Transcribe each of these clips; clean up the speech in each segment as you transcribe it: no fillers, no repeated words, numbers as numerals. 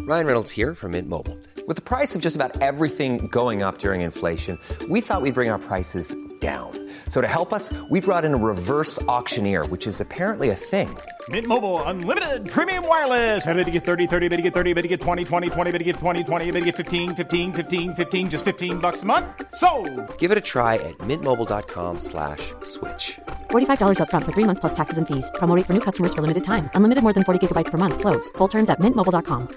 Ryan Reynolds here from Mint Mobile. With the price of just about everything going up during inflation, we thought we'd bring our prices down. So to help us, we brought in a reverse auctioneer, which is apparently a thing. Mint Mobile Unlimited Premium Wireless. How to get 30, 30, how to get 30, how to get 20, 20, 20, how to get 20, 20, how to get 15, 15, 15, 15, just $15 a month? Sold! Give it a try at mintmobile.com/switch. $45 up front for 3 months plus taxes and fees. Promo rate for new customers for limited time. Unlimited more than 40 gigabytes per month. Slows full terms at mintmobile.com.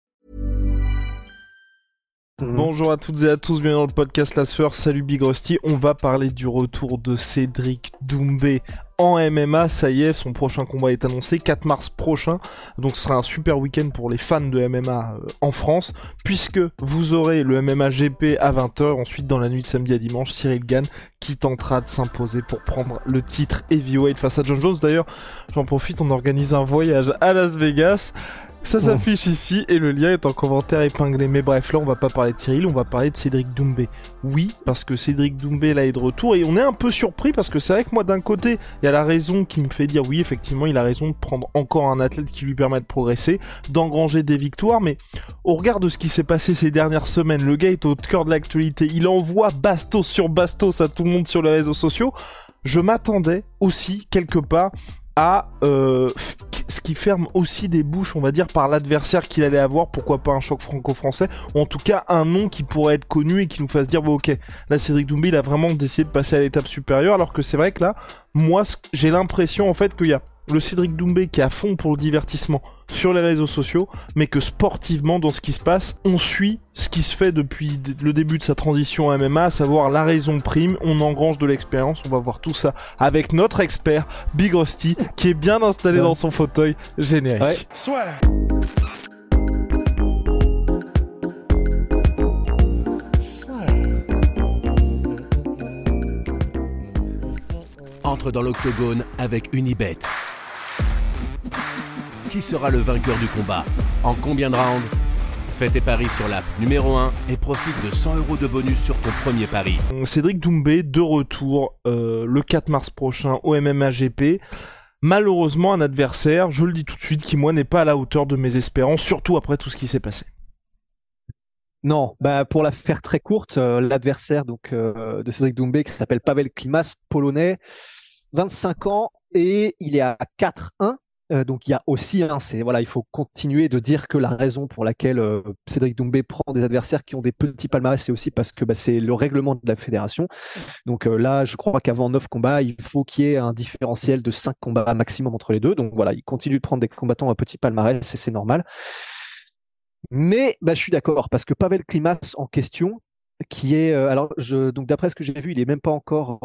Bonjour à toutes et à tous, bienvenue dans le podcast La Sueur, salut Big Rusty. On va parler du retour de Cédric Doumbé en MMA, ça y est, son prochain combat est annoncé, 4 mars prochain, donc ce sera un super week-end pour les fans de MMA en France, puisque vous aurez le MMA GP à 20h, ensuite dans la nuit de samedi à dimanche, Cyril Gane qui tentera de s'imposer pour prendre le titre heavyweight face à John Jones. D'ailleurs, j'en profite, on organise un voyage à Las Vegas. Ça s'affiche ici et le lien est en commentaire épinglé. Mais bref, là on va pas parler de Cyril, on va parler de Cédric Doumbé. Oui, parce que Cédric Doumbé là est de retour et on est un peu surpris parce que c'est vrai que moi d'un côté, il y a la raison qui me fait dire oui, effectivement, il a raison de prendre encore un athlète qui lui permet de progresser, d'engranger des victoires, mais au regard de ce qui s'est passé ces dernières semaines, le gars est au cœur de l'actualité, il envoie bastos sur bastos à tout le monde sur les réseaux sociaux. Je m'attendais aussi quelque part à ce qui ferme aussi des bouches, on va dire, par l'adversaire qu'il allait avoir, pourquoi pas un choc franco-français, ou en tout cas un nom qui pourrait être connu et qui nous fasse dire bon, ok, là Cédric Doumbé il a vraiment décidé de passer à l'étape supérieure, alors que c'est vrai que là, moi j'ai l'impression en fait qu'il y a le Cédric Doumbé qui est à fond pour le divertissement sur les réseaux sociaux, mais que sportivement, dans ce qui se passe, on suit ce qui se fait depuis le début de sa transition à MMA, à savoir la raison prime, on engrange de l'expérience, on va voir tout ça avec notre expert, Big Rusty, qui est bien installé dans son fauteuil générique. Ouais. Soit. Entre dans l'octogone avec Unibet. Qui sera le vainqueur du combat? En combien de rounds? Fais tes paris sur l'app numéro 1 et profite de 100 € de bonus sur ton premier pari. Cédric Doumbé de retour le 4 mars prochain au MMA GP. Malheureusement un adversaire, je le dis tout de suite, qui moi n'est pas à la hauteur de mes espérances, surtout après tout ce qui s'est passé. Non, pour la faire très courte, l'adversaire de Cédric Doumbé qui s'appelle Pavel Klimas, polonais, 25 ans et il est à 4-1. Donc il y a aussi, il faut continuer de dire que la raison pour laquelle Cédric Doumbé prend des adversaires qui ont des petits palmarès, c'est aussi parce que c'est le règlement de la fédération. Donc là, je crois qu'avant 9 combats, il faut qu'il y ait un différentiel de 5 combats maximum entre les deux. Donc voilà, il continue de prendre des combattants à petit palmarès et c'est normal. Mais je suis d'accord parce que Pavel Klimas en question, qui est donc d'après ce que j'ai vu, il n'est pas encore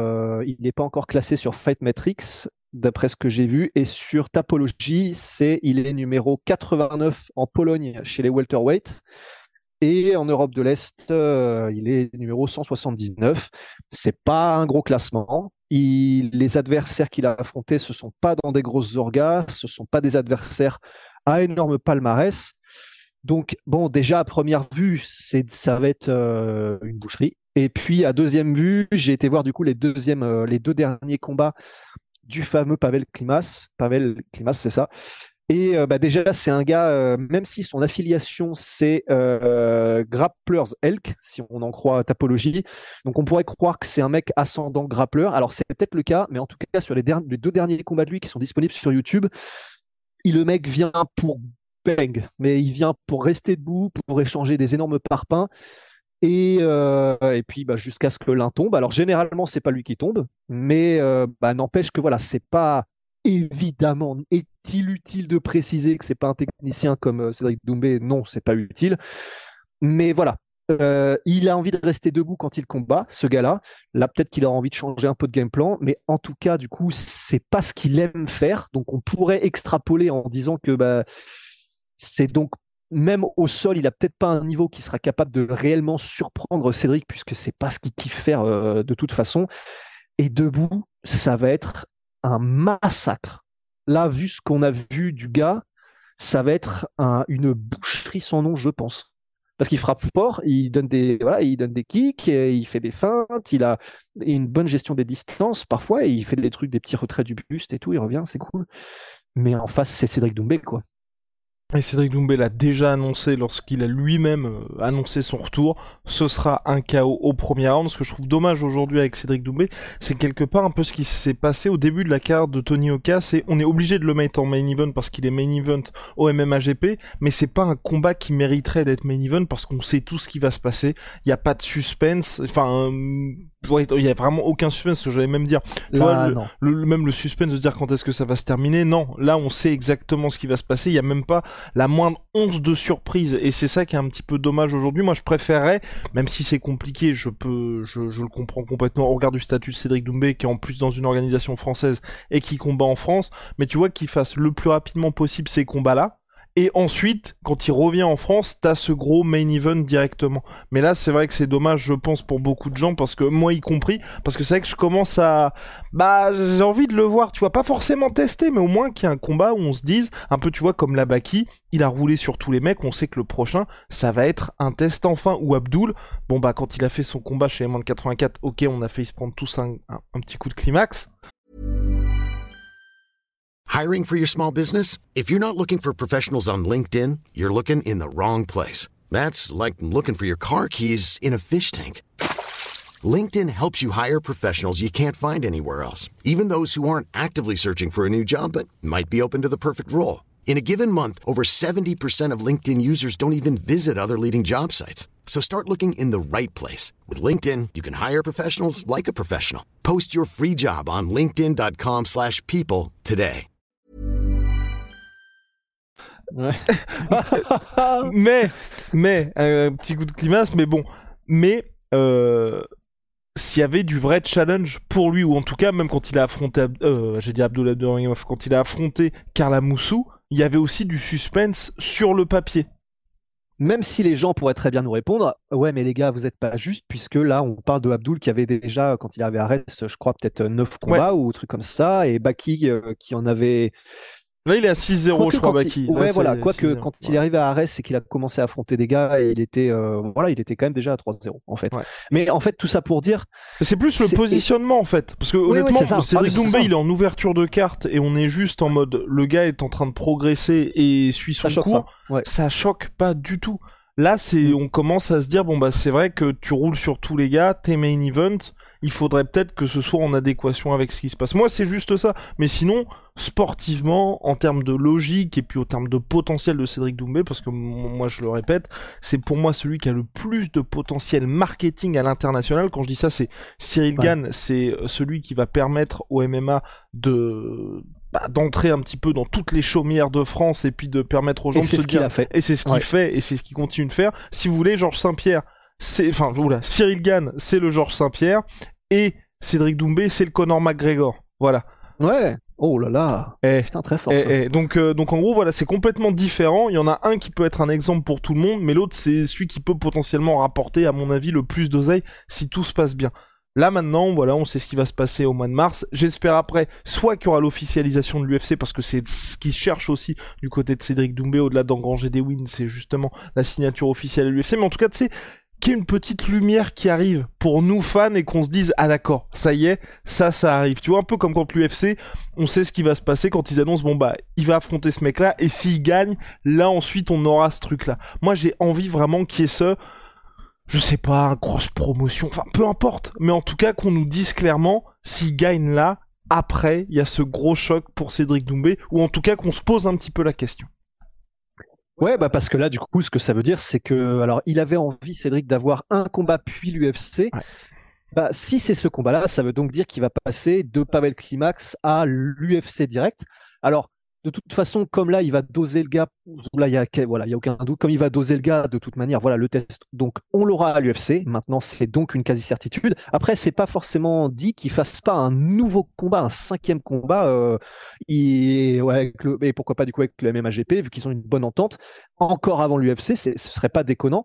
classé sur Fight Matrix d'après ce que j'ai vu, et sur Tapology, il est numéro 89 en Pologne chez les welterweight, et en Europe de l'Est, il est numéro 179. C'est pas un gros classement. Les adversaires qu'il a affrontés, ce sont pas dans des grosses orgas, ce sont pas des adversaires à énorme palmarès. Donc, bon, déjà, à première vue, ça va être une boucherie. Et puis, à deuxième vue, j'ai été voir du coup les deux derniers combats du fameux Pavel Klimas. Pavel Klimas, c'est ça. Et déjà, c'est un gars, même si son affiliation, c'est Grapplers Elk, si on en croit Tapology. Donc, on pourrait croire que c'est un mec ascendant grappleur. Alors, c'est peut-être le cas, mais en tout cas, sur les 2 derniers combats de lui qui sont disponibles sur YouTube, le mec vient pour bang, mais il vient pour rester debout, pour échanger des énormes parpaings. Et puis jusqu'à ce que l'un tombe. Alors généralement c'est pas lui qui tombe, mais n'empêche que voilà, c'est pas, évidemment, est-il utile de préciser que c'est pas un technicien comme Cédric Doumbé? Non, c'est pas utile. Mais voilà, il a envie de rester debout quand il combat, ce gars-là. Là, peut-être qu'il a envie de changer un peu de game plan, mais en tout cas, du coup, c'est pas ce qu'il aime faire. Donc on pourrait extrapoler en disant que c'est donc, même au sol, il a peut-être pas un niveau qui sera capable de réellement surprendre Cédric, puisque c'est pas ce qu'il kiffe faire de toute façon. Et debout, ça va être un massacre. Là, vu ce qu'on a vu du gars, ça va être une boucherie sans nom, je pense. Parce qu'il frappe fort, il donne des kicks, il fait des feintes, il a une bonne gestion des distances parfois, et il fait des trucs, des petits retraits du buste et tout, il revient, c'est cool. Mais en face, c'est Cédric Doumbé, quoi. Et Cédric Doumbé l'a déjà annoncé lorsqu'il a lui-même annoncé son retour, ce sera un KO au premier round. Ce que je trouve dommage aujourd'hui avec Cédric Doumbé, c'est quelque part un peu ce qui s'est passé au début de la carrière de Tony Oka, c'est on est obligé de le mettre en main event parce qu'il est main event au MMA GP, mais c'est pas un combat qui mériterait d'être main event parce qu'on sait tout ce qui va se passer, il y a pas de suspense, enfin il y a vraiment aucun suspense, ce que j'allais même dire. Tu vois, même le suspense de dire quand est-ce que ça va se terminer, non, là on sait exactement ce qui va se passer, il y a même pas la moindre once de surprise, et c'est ça qui est un petit peu dommage aujourd'hui. Moi je préférerais, même si c'est compliqué, je le comprends complètement au regard du statut de Cédric Doumbé qui est en plus dans une organisation française et qui combat en France, mais tu vois qu'il fasse le plus rapidement possible ces combats-là, et ensuite, quand il revient en France, t'as ce gros main event directement. Mais là, c'est vrai que c'est dommage, je pense, pour beaucoup de gens, parce que moi y compris, parce que c'est vrai que je commence à... j'ai envie de le voir, tu vois, pas forcément tester, mais au moins qu'il y ait un combat où on se dise, un peu, tu vois, comme Labaki, il a roulé sur tous les mecs, on sait que le prochain, ça va être un test enfin, ou Abdul, quand il a fait son combat chez M1 de 84, ok, on a failli se prendre tous un petit coup de climax. Hiring for your small business? If you're not looking for professionals on LinkedIn, you're looking in the wrong place. That's like looking for your car keys in a fish tank. LinkedIn helps you hire professionals you can't find anywhere else, even those who aren't actively searching for a new job but might be open to the perfect role. In a given month, over 70% of LinkedIn users don't even visit other leading job sites. So start looking in the right place. With LinkedIn, you can hire professionals like a professional. Post your free job on linkedin.com/people today. Ouais. mais petit coup de climax, mais s'il y avait du vrai challenge pour lui, ou en tout cas même quand il a affronté quand il a affronté Karla Moussou, il y avait aussi du suspense sur le papier. Même si les gens pourraient très bien nous répondre, ouais mais les gars vous êtes pas juste, puisque là on parle de Abdul qui avait déjà, quand il arrivait à Rest, je crois peut-être 9 combats ou trucs comme ça, et Baki qui en avait... Là, il est à 6-0, je crois, Baki. Ouais, voilà. Quoique, quand il est arrivé à Arès, c'est qu'il a commencé à affronter des gars et il était quand même déjà à 3-0, en fait. Ouais. Mais en fait, tout ça pour dire. C'est plus le positionnement, en fait. Parce que, honnêtement, Cédric Doumbé, il est en ouverture de carte et on est juste en mode, le gars est en train de progresser et suit son cours. Ouais. Ça choque pas du tout. Là, on commence à se dire, c'est vrai que tu roules sur tous les gars, tes main events, il faudrait peut-être que ce soit en adéquation avec ce qui se passe. Moi, c'est juste ça. Mais sinon, sportivement, en termes de logique et puis en termes de potentiel de Cédric Doumbé, parce que moi, je le répète, c'est pour moi celui qui a le plus de potentiel marketing à l'international. Quand je dis ça, c'est Cyril Gane, c'est celui qui va permettre au MMA d'entrer un petit peu dans toutes les chaumières de France et puis de permettre aux gens de se dire, et c'est ce qu'il fait et c'est ce qu'il continue de faire. Si vous voulez, Georges Saint-Pierre, Cyril Gane, c'est le Georges Saint-Pierre et Cédric Doumbé, c'est le Conor McGregor. Voilà. Ouais. Oh là là. Putain, très fort. Donc en gros, voilà, c'est complètement différent. Il y en a un qui peut être un exemple pour tout le monde, mais l'autre, c'est celui qui peut potentiellement rapporter, à mon avis, le plus d'oseille si tout se passe bien. Là maintenant, voilà, on sait ce qui va se passer au mois de mars. J'espère après, soit qu'il y aura l'officialisation de l'UFC, parce que c'est ce qu'ils cherchent aussi du côté de Cédric Doumbé, au-delà d'engranger des wins, c'est justement la signature officielle de l'UFC. Mais en tout cas, tu sais, qu'il y ait une petite lumière qui arrive pour nous fans et qu'on se dise, ah d'accord, ça y est, ça arrive. Tu vois, un peu comme quand l'UFC, on sait ce qui va se passer quand ils annoncent, il va affronter ce mec-là, et s'il gagne, là ensuite on aura ce truc-là. Moi j'ai envie vraiment qu'il y ait je sais pas, grosse promotion, enfin peu importe, mais en tout cas qu'on nous dise clairement s'il gagne là, après il y a ce gros choc pour Cédric Doumbé, ou en tout cas qu'on se pose un petit peu la question. Ouais, parce que là du coup ce que ça veut dire c'est que, alors il avait envie Cédric d'avoir un combat puis l'UFC. Ouais. Si c'est ce combat-là, ça veut donc dire qu'il va passer de Pavel Climax à l'UFC direct. Alors de toute façon, comme là, il va doser le gars, là, il y a aucun doute, comme il va doser le gars, de toute manière, voilà, le test, donc on l'aura à l'UFC, maintenant c'est donc une quasi-certitude. Après, c'est pas forcément dit qu'il fasse pas un nouveau combat, un 5e combat, et pourquoi pas du coup avec le MMAGP, vu qu'ils ont une bonne entente, encore avant l'UFC, ce serait pas déconnant.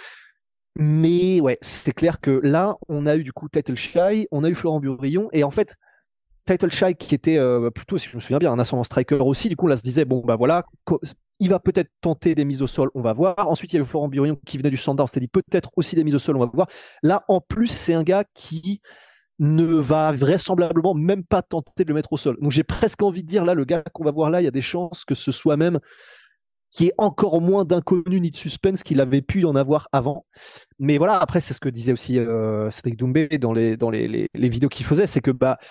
Mais ouais, c'est clair que là, on a eu du coup Title Shy, on a eu Florent Burillon, et en fait, Title Shy qui était plutôt, si je me souviens bien, un ascendant striker aussi, du coup là se disait voilà, il va peut-être tenter des mises au sol, on va voir. Ensuite il y a eu Florent Burillon qui venait du standard, on s'était dit peut-être aussi des mises au sol, on va voir. Là en plus c'est un gars qui ne va vraisemblablement même pas tenter de le mettre au sol. Donc j'ai presque envie de dire là, le gars qu'on va voir là, il y a des chances que ce soit même qui est encore moins d'inconnu ni de suspense qu'il avait pu en avoir avant. Mais voilà, après, c'est ce que disait aussi Cédric Doumbé dans les vidéos qu'il faisait, c'est que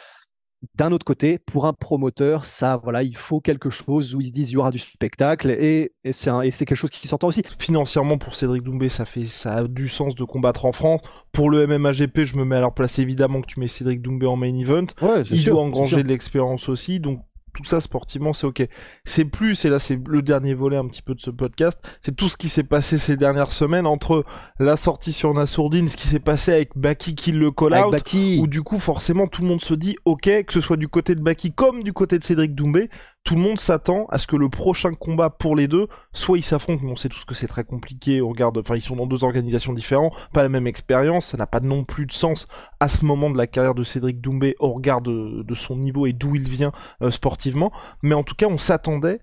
d'un autre côté, pour un promoteur, voilà, il faut quelque chose où ils se disent il y aura du spectacle et c'est quelque chose qui s'entend aussi. Financièrement, pour Cédric Doumbé, ça a du sens de combattre en France. Pour le MMAGP, je me mets à leur place, évidemment que tu mets Cédric Doumbé en main event. Ouais, il doit engranger de l'expérience aussi, donc tout ça sportivement c'est ok. C'est là c'est le dernier volet un petit peu de ce podcast, c'est tout ce qui s'est passé ces dernières semaines entre la sortie sur Nassourdine, ce qui s'est passé avec Baki qui le call out, où du coup forcément tout le monde se dit ok, que ce soit du côté de Baki comme du côté de Cédric Doumbé, tout le monde s'attend à ce que le prochain combat pour les deux, soit ils s'affrontent, mais on sait tous que c'est très compliqué, ils sont dans deux organisations différentes, pas la même expérience, ça n'a pas non plus de sens à ce moment de la carrière de Cédric Doumbé au regard de son niveau et d'où il vient sportivement, mais en tout cas on s'attendait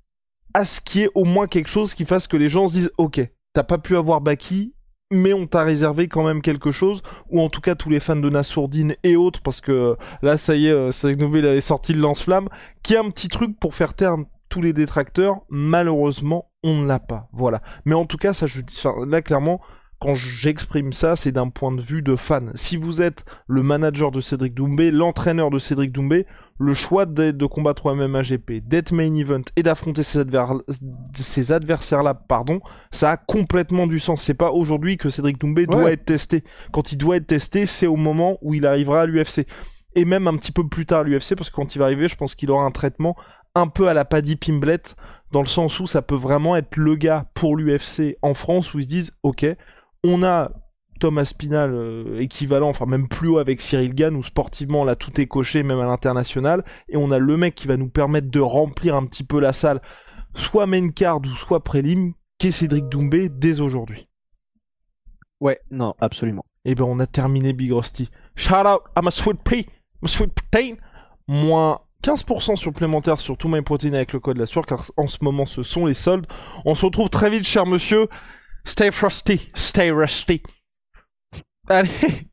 à ce qu'il y ait au moins quelque chose qui fasse que les gens se disent ok, t'as pas pu avoir Baki, mais on t'a réservé quand même quelque chose, ou en tout cas tous les fans de Nassourdine et autres, parce que là ça y est, Cédric Doumbé il avait sorti le lance-flamme, qui est un petit truc pour faire taire tous les détracteurs. Malheureusement on ne l'a pas, voilà. Mais en tout cas ça, là clairement quand j'exprime ça, c'est d'un point de vue de fan. Si vous êtes le manager de Cédric Doumbé, l'entraîneur de Cédric Doumbé, le choix de combattre au MMAGP, d'être main event et d'affronter ces adversaires-là, ça a complètement du sens. C'est pas aujourd'hui que Cédric Doumbé doit être testé. Quand il doit être testé, c'est au moment où il arrivera à l'UFC. Et même un petit peu plus tard à l'UFC, parce que quand il va arriver, je pense qu'il aura un traitement un peu à la Paddy Pimblett, dans le sens où ça peut vraiment être le gars pour l'UFC en France, où ils se disent, ok, on a Thomas Spinal équivalent, enfin même plus haut avec Cyril Gane, où sportivement là tout est coché, même à l'international, et on a le mec qui va nous permettre de remplir un petit peu la salle, soit main card ou soit prélim, qu'est Cédric Doumbé dès aujourd'hui. Ouais, non, absolument. Et ben on a terminé Big Rusty. Shout out à ma sweet pea, ma sweet protein, moins 15% supplémentaire sur tout MyProtein avec le code la sueur, car en ce moment ce sont les soldes. On se retrouve très vite, cher monsieur. Stay frosty, stay rusty. Allez.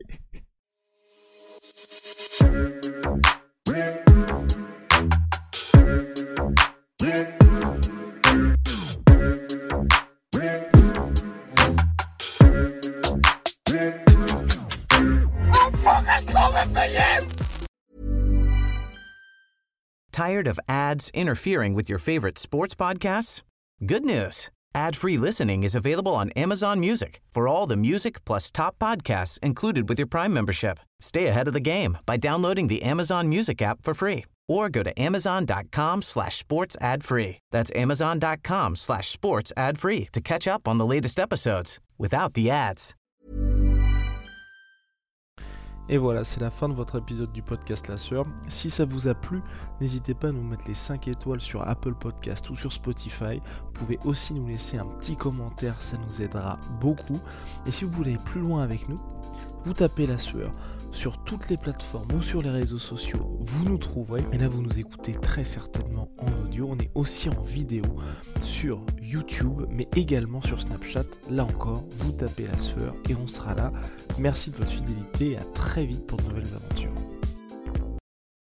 Tired of ads interfering with your favorite sports podcasts? Good news. Ad-free listening is available on Amazon Music for all the music plus top podcasts included with your Prime membership. Stay ahead of the game by downloading the Amazon Music app for free or go to amazon.com/sports ad free. That's amazon.com/sports ad free to catch up on the latest episodes without the ads. Et voilà, c'est la fin de votre épisode du podcast La Sueur. Si ça vous a plu, n'hésitez pas à nous mettre les 5 étoiles sur Apple Podcast ou sur Spotify. Vous pouvez aussi nous laisser un petit commentaire, ça nous aidera beaucoup. Et si vous voulez aller plus loin avec nous, vous tapez La Sueur sur toutes les plateformes ou sur les réseaux sociaux, vous nous trouverez. Et là, vous nous écoutez très certainement en audio. On est aussi en vidéo sur YouTube, mais également sur Snapchat. Là encore, vous tapez La Sueur et on sera là. Merci de votre fidélité et à très vite pour de nouvelles aventures.